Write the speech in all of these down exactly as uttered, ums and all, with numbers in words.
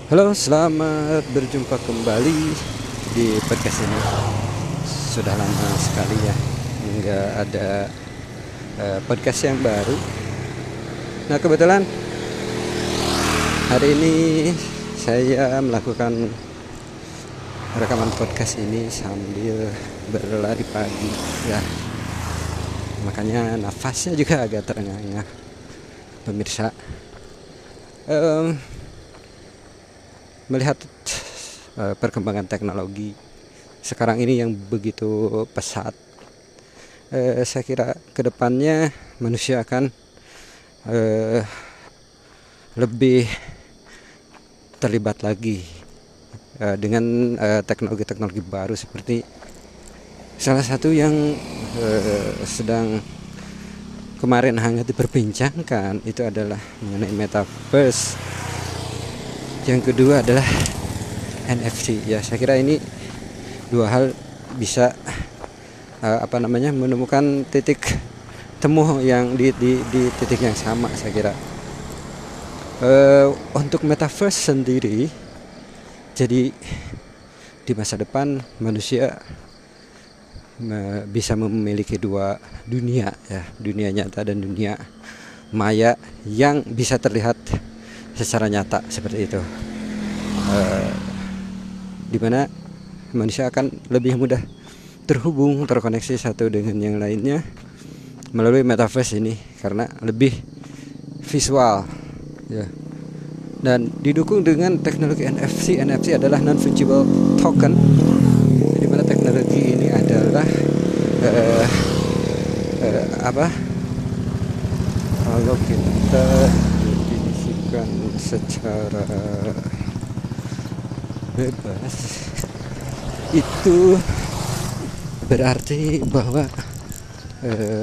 Halo, selamat berjumpa kembali di podcast ini. Sudah lama sekali ya nggak ada uh, podcast yang baru. Nah, kebetulan hari ini saya melakukan rekaman podcast ini sambil berlari pagi ya. Makanya nafasnya juga agak terengah-engah, pemirsa. Um, Melihat uh, perkembangan teknologi sekarang ini yang begitu pesat, uh, saya kira kedepannya manusia akan uh, lebih terlibat lagi uh, dengan uh, teknologi-teknologi baru, seperti salah satu yang uh, sedang kemarin hangat diperbincangkan itu adalah mengenai metaverse. Yang kedua adalah N F T. Ya, saya kira ini dua hal bisa uh, apa namanya menemukan titik temu yang di, di, di titik yang sama. Saya kira uh, untuk metaverse sendiri, jadi di masa depan manusia uh, bisa memiliki dua dunia, ya, dunia nyata dan dunia maya yang bisa terlihat secara nyata seperti itu, uh, dimana manusia akan lebih mudah terhubung, terkoneksi satu dengan yang lainnya melalui metaverse ini karena lebih visual ya, dan didukung dengan teknologi N F T. N F T adalah non fungible token, dimana teknologi ini adalah uh, uh, apa kalau kita secara bebas itu berarti bahwa eh,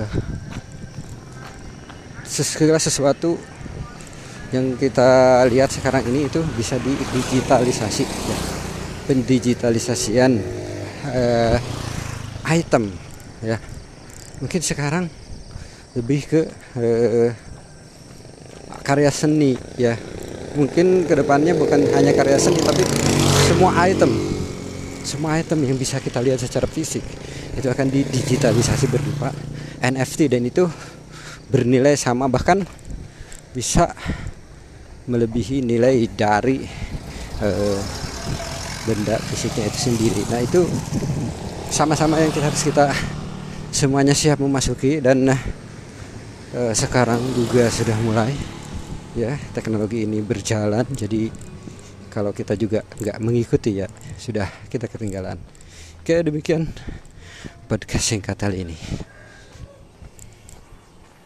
segala sesuatu yang kita lihat sekarang ini itu bisa didigitalisasi ya. Pendigitalisasian eh, item ya, mungkin sekarang lebih ke eh, karya seni ya. Mungkin kedepannya bukan hanya karya seni, tapi semua item semua item yang bisa kita lihat secara fisik itu akan didigitalisasi berupa N F T, dan itu bernilai sama, bahkan bisa melebihi nilai dari uh, benda fisiknya itu sendiri. Nah, itu sama-sama yang kita harus kita semuanya siap memasuki, dan uh, sekarang juga sudah mulai ya teknologi ini berjalan. Jadi kalau kita juga nggak mengikuti ya sudah kita ketinggalan. Oke, demikian podcast singkat kali ini.